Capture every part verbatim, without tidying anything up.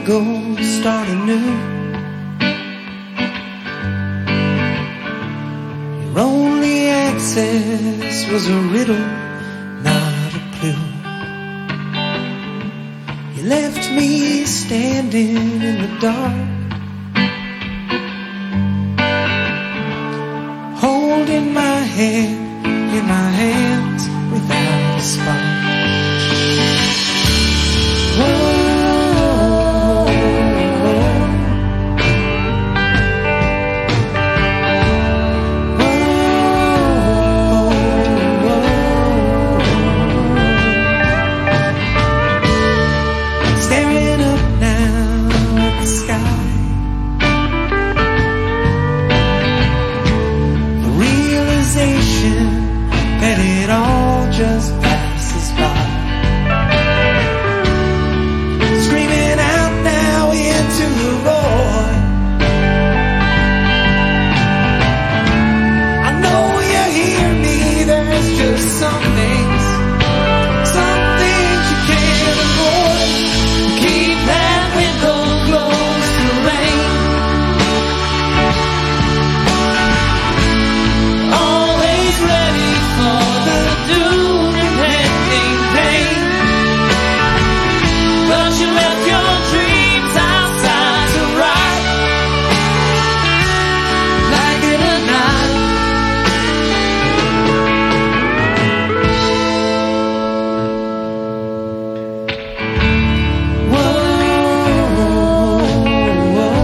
go start anew. Your only access was a riddle, not a clue. You left me standing in the dark, holding my head in my hands without a spark. Whoa. Just passes by, screaming out now into the void. I know you hear me, there's just some things, some things you can't avoid. Keep that window closed to rain. Always ready for the doom. But you left your dreams outside to rot, like it or not. Whoa, whoa,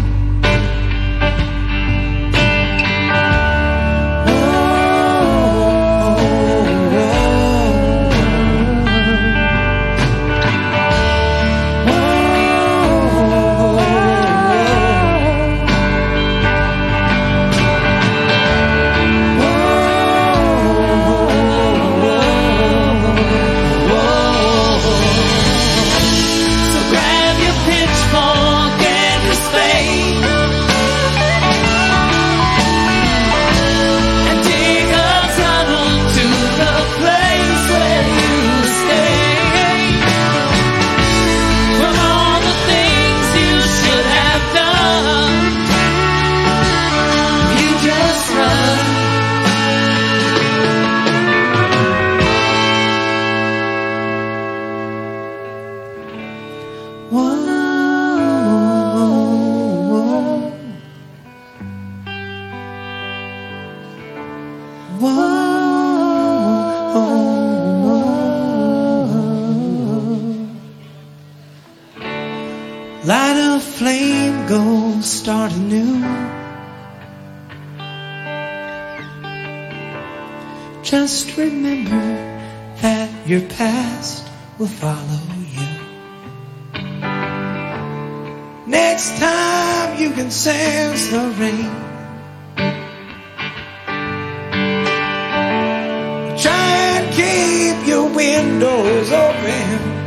light a flame, go start anew. Just remember that your past will follow you. Next time you can sense the rain, try and keep your windows open.